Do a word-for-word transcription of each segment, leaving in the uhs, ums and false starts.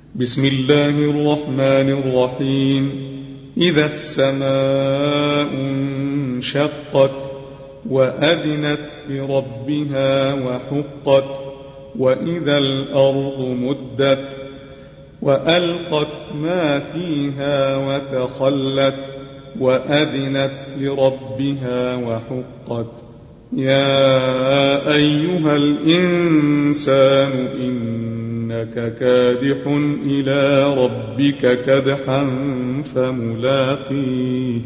بسم الله الرحمن الرحيم. إذا السماء انشقت وأذنت لربها وحقت وإذا الأرض مدت وألقت ما فيها وتخلت وأذنت لربها وحقت. يا أيها الإنسان إنك كادح إلى ربك كدحا فملاقيه.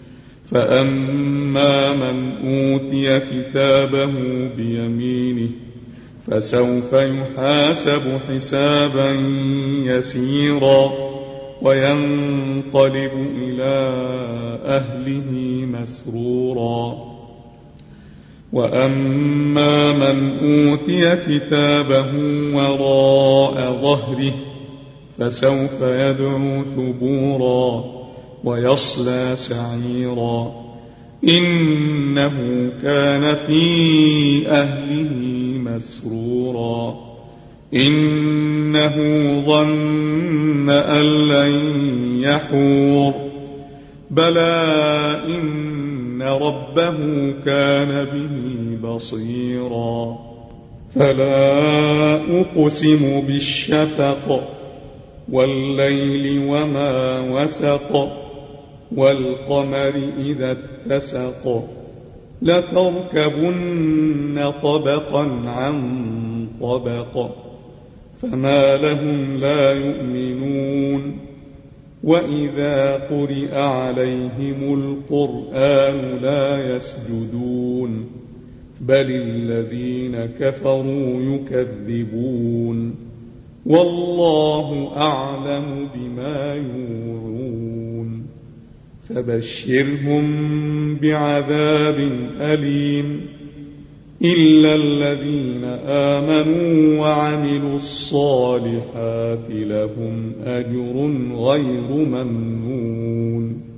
فأما من أوتي كتابه بيمينه فسوف يحاسب حسابا يسيرا وينقلب إلى أهله مسرورا. وأما من أوتي كتابه وراء ظهره فسوف يدعو ثبورا ويصلى سعيرا إنه كان في أهله مسرورا إنه ظن أن لن يحور بلى إن ربه كان به بصيرا. فلا أقسم بالشفق والليل وما وسق والقمر إذا اتسق لتركبن طبقا عن طبق فما لهم لا يؤمنون. وإذا قرئ عليهم القرآن لا يسجدون بل الذين كفروا يكذبون والله أعلم بما يوعون. فبشرهم بعذاب أليم إلا الذين آمنوا وعملوا الصالحات لهم أجر غير ممنون.